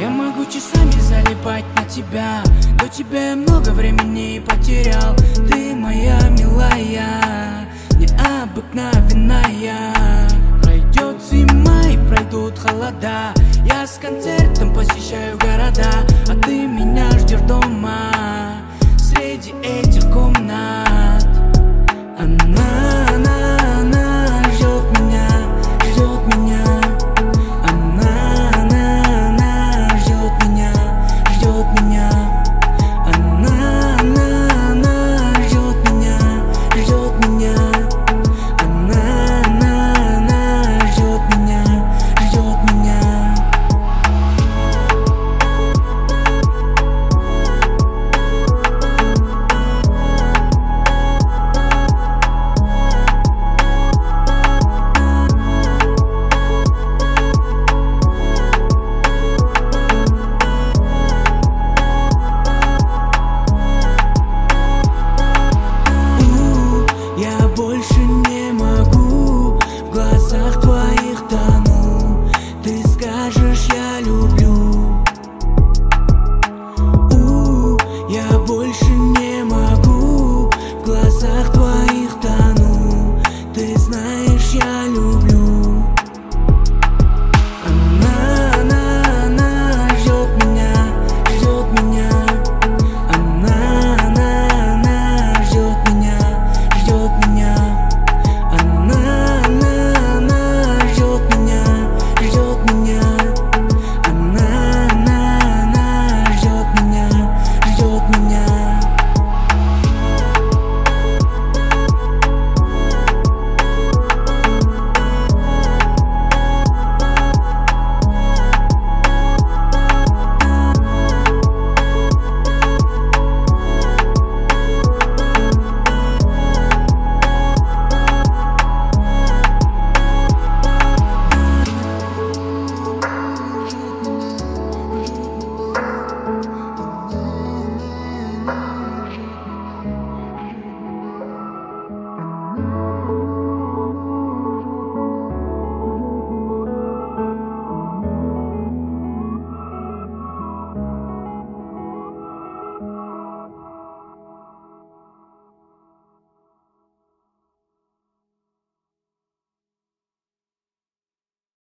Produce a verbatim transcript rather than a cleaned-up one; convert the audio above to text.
Я могу часами залипать на тебя, до тебя я много времени потерял. Ты моя милая, необыкновенная. Пройдет зима и пройдут холода, я с концертом посещаю города, а ты меня ждешь дома среди этих комнат.